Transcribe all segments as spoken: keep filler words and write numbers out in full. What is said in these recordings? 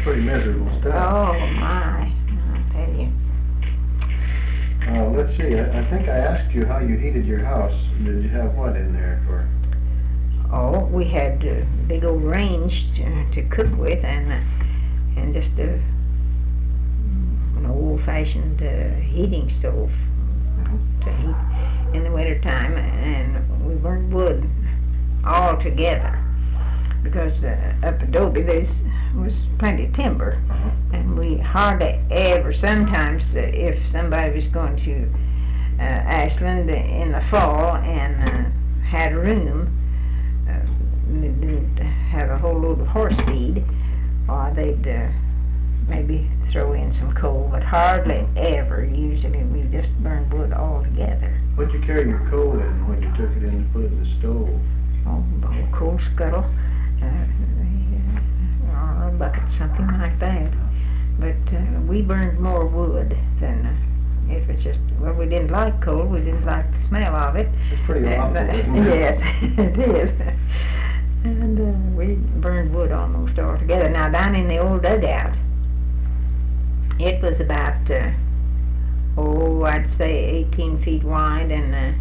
pretty miserable stuff. Oh my, I'll tell you. Uh, let's see, I, I think I asked you how you heated your house. Did you have what in there for? Oh, we had a big old range to, to cook with, and uh, and just a, an old-fashioned uh, heating stove to heat in the wintertime, and we burned wood all together because uh, up Adobe there's was plenty of timber, Uh-huh. and we hardly ever, sometimes uh, if somebody was going to uh, Ashland in the fall and uh, had a room, uh, they didn't have a whole load of horse feed, or they'd uh, maybe throw in some coal, but hardly ever. Usually we just burned wood all together. What'd you carry your coal in when you took it in to put it in the stove? Oh, a whole coal scuttle, uh, or a bucket, something like that. But uh, we burned more wood than uh, if it's just, well, we didn't like coal, we didn't like the smell of it. It's pretty awful, And, uh, isn't it? Yes, it is. And uh, we burned wood almost all together. Now down in the old dugout, it was about, uh, oh, I'd say eighteen feet wide, and uh,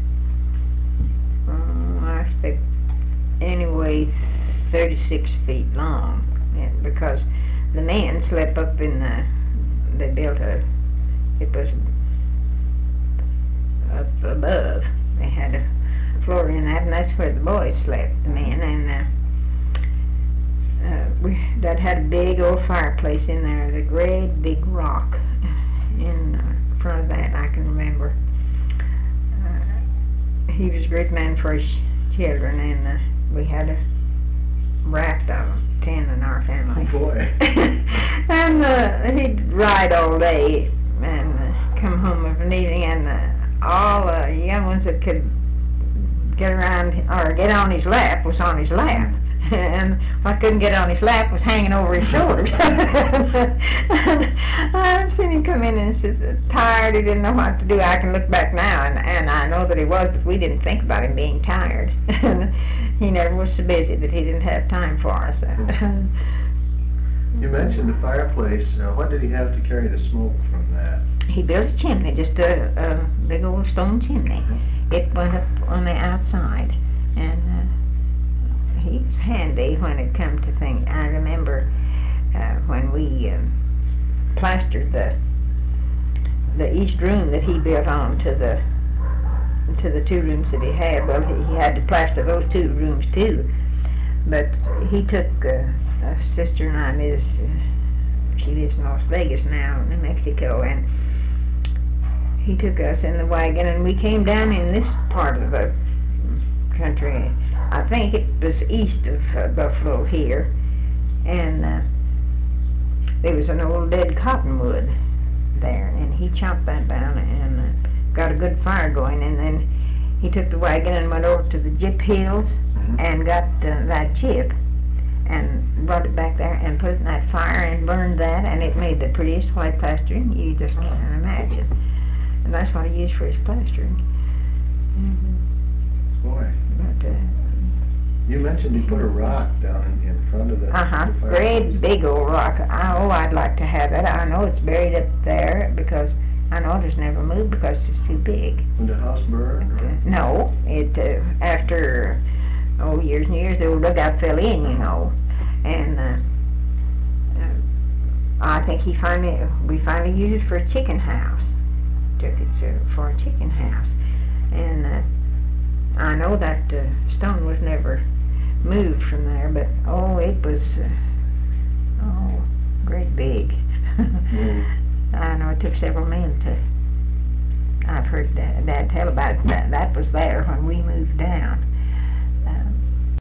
um, I expect anyway thirty-six feet long, and because the men slept up in the, they built a, it was up above. They had a floor in that, and that's where the boys slept, the men, and uh, uh, we that had a big old fireplace in there, the great big rock in uh, front of that, I can remember. Uh, he was a great man for his children, and uh, we had a raft of them, ten in our family. Oh boy. And uh, he'd ride all day and uh, come home of an evening, and uh, all the uh, young ones that could get around or get on his lap was on his lap. And what couldn't get on his lap was hanging over his shoulders. And I've seen him come in and says, tired, he didn't know what to do. I can look back now, and, and I know that he was, but we didn't think about him being tired. And he never was so busy that he didn't have time for us. You mentioned the fireplace. Uh, what did he have to carry the smoke from that? He built a chimney, just a, a big old stone chimney. It went up on the outside, and uh, he was handy when it come to things. I remember uh, when we uh, plastered the the east room that he built on to the to the two rooms that he had. Well, he, he had to plaster those two rooms too. But he took uh, a sister and I, Miss Uh, she lives in Las Vegas now, New Mexico, and he took us in the wagon, and we came down in this part of the country. I think it was east of uh, Buffalo here, and uh, there was an old dead cottonwood there, and he chopped that down and uh, got a good fire going, and then he took the wagon and went over to the Jip Hills Mm-hmm. and got uh, that chip and brought it back there and put it in that fire and burned that, and it made the prettiest white plastering you just can't imagine. And that's what he used for his plastering. Mm-hmm. Boy. But, uh, You mentioned you put a rock down in, in front of the, uh-huh, the fireplace. great big old rock. I, oh, I'd like to have it. I know it's buried up there because I know it has never moved because it's too big. When the house burned? But, Or? uh, no, it, uh, after, oh, years and years, the old dugout fell in, you know. And uh, uh, I think he finally, we finally used it for a chicken house. Took it to, for a chicken house. And uh, I know that uh, stone was never moved from there, but oh, it was, uh, oh, great big. Mm. I know it took several men to, I've heard Dad, Dad tell about it, that, that was there when we moved down.